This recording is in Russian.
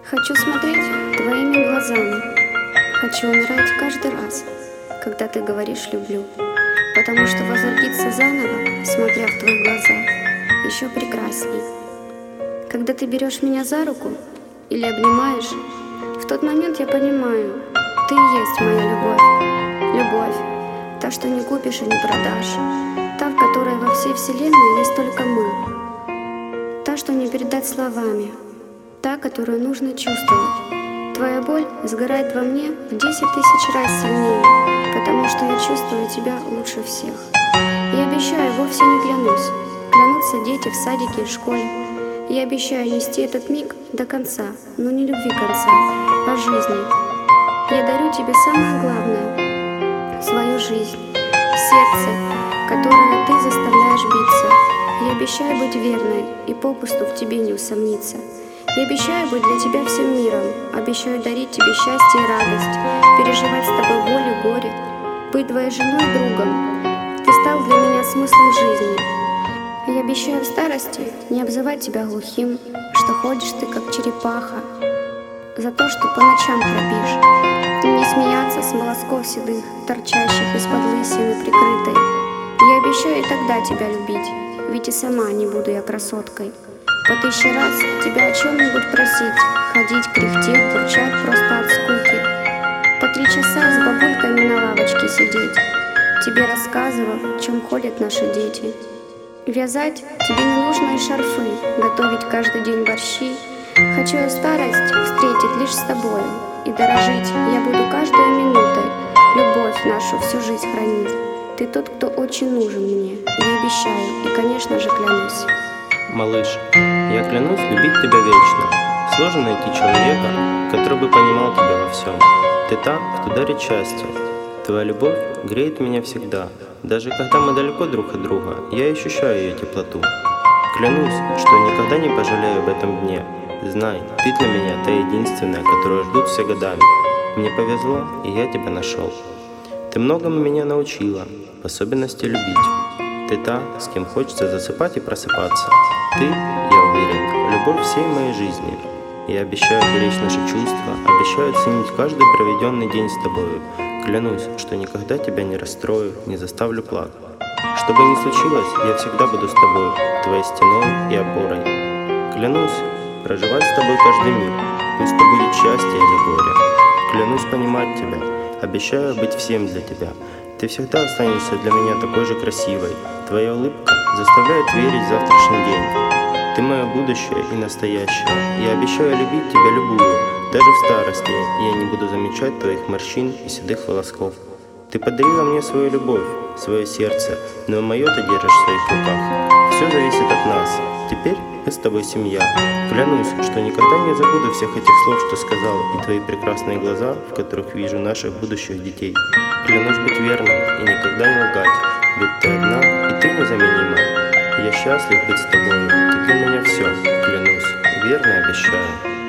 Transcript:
Хочу смотреть твоими глазами, хочу умирать каждый раз, когда ты говоришь «люблю», потому что возродиться заново, смотря в твои глаза, еще прекрасней. Когда ты берешь меня за руку или обнимаешь, в тот момент я понимаю, ты и есть моя любовь. Любовь, та, что не купишь и не продашь, та, в которой во всей вселенной есть только мы, та, что не передать словами, та, которую нужно чувствовать. Твоя боль сгорает во мне в 10 000 раз сильнее, потому что я чувствую тебя лучше всех. Я обещаю, вовсе не клянусь, клянутся дети в садике и школе. Я обещаю нести этот миг до конца, но не любви конца, а жизни. Я дарю тебе самое главное — свою жизнь, сердце, которое ты заставляешь биться. Я обещаю быть верной и попусту в тебе не усомниться. Я обещаю быть для тебя всем миром, обещаю дарить тебе счастье и радость, переживать с тобой боль и горе, быть твоей женой и другом. Ты стал для меня смыслом жизни. Я обещаю в старости не обзывать тебя глухим, что ходишь ты как черепаха, за то, что по ночам храпишь, не смеяться с волосков седых, торчащих из-под лысины прикрытой. Я обещаю и тогда тебя любить, ведь и сама не буду я красоткой. По 1000 раз тебя о чем-нибудь просить, ходить, кряхтеть, бурчать просто от скуки. По 3 часа с бабульками на лавочке сидеть, тебе рассказывав, чем ходят наши дети. Вязать тебе ненужные шарфы, готовить каждый день борщи. Хочу я старость встретить лишь с тобою, и дорожить я буду каждой минутой, любовь нашу всю жизнь хранить. Ты тот, кто очень нужен мне, я обещаю и, конечно же, клянусь. Малыш, я клянусь любить тебя вечно. Сложно найти человека, который бы понимал тебя во всем. Ты та, кто дарит счастье. Твоя любовь греет меня всегда. Даже когда мы далеко друг от друга, я ощущаю ее теплоту. Клянусь, что никогда не пожалею об этом дне. Знай, ты для меня та единственная, которую ждут все годами. Мне повезло, и я тебя нашел. Ты многому меня научила, в особенности любить. Ты та, с кем хочется засыпать и просыпаться. Ты, я уверен, любовь всей моей жизни. Я обещаю беречь наши чувства, обещаю ценить каждый проведенный день с тобою. Клянусь, что никогда тебя не расстрою, не заставлю плакать. Что бы ни случилось, я всегда буду с тобой, твоей стеной и опорой. Клянусь проживать с тобой каждый миг, пусть то будет счастье или горе. Клянусь понимать тебя, обещаю быть всем для тебя. Ты всегда останешься для меня такой же красивой. Твоя улыбка заставляет верить в завтрашний день. Ты мое будущее и настоящее. Я обещаю любить тебя любую, даже в старости я не буду замечать твоих морщин и седых волосков. Ты подарила мне свою любовь, свое сердце, но мое ты держишь в своих руках. Все зависит от нас. Теперь мы с тобой семья. Клянусь, что никогда не забуду всех этих слов, что сказал, и твои прекрасные глаза, в которых вижу наших будущих детей. Клянусь быть верным и никогда не лгать, ведь ты одна и ты незаменима. Я счастлив быть с тобой, ты для меня все. Клянусь, верно обещаю.